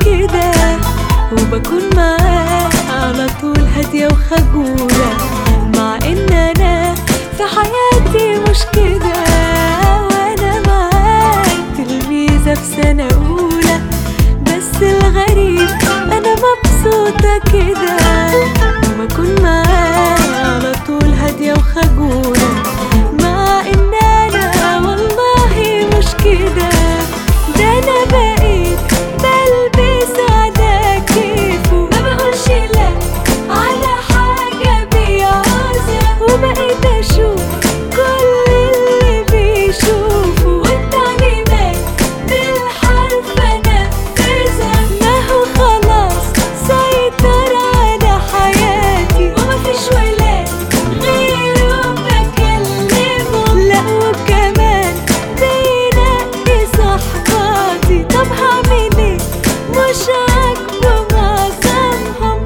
كده، وبكون معاه على طول هادية وخجولة، مع ان انا في حياتي مش كده. وانا معاه تلميذة في سنة اولى، بس الغريب انا مبسوطة كده، وبكون معاه على طول هادية وخجولة، مع ان انا والله مش كده. ده انا بقيت بلبس على كيفه، ما بقولش لا على حاجة بيعوزها، وبقيت اشوف كل اللي بيشوفه، والتعليمات بالحرف انفذها. ما هو خلاص سيطر على حياتي، ومفيش ولاد غيره بكلمه، لا وكمان بينقي صحباتي. طب هعمل ايه مش عاجبه معظمهم؟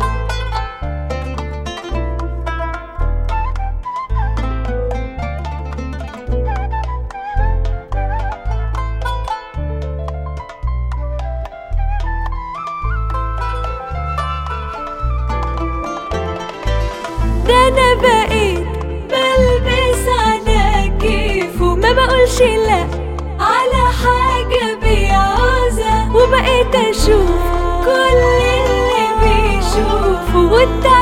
ده انا بقيت بلبس على كيفه، ما بقولش لا على حاجة بيعوزها، وبقيت اشوف كل اللي بيشوفه،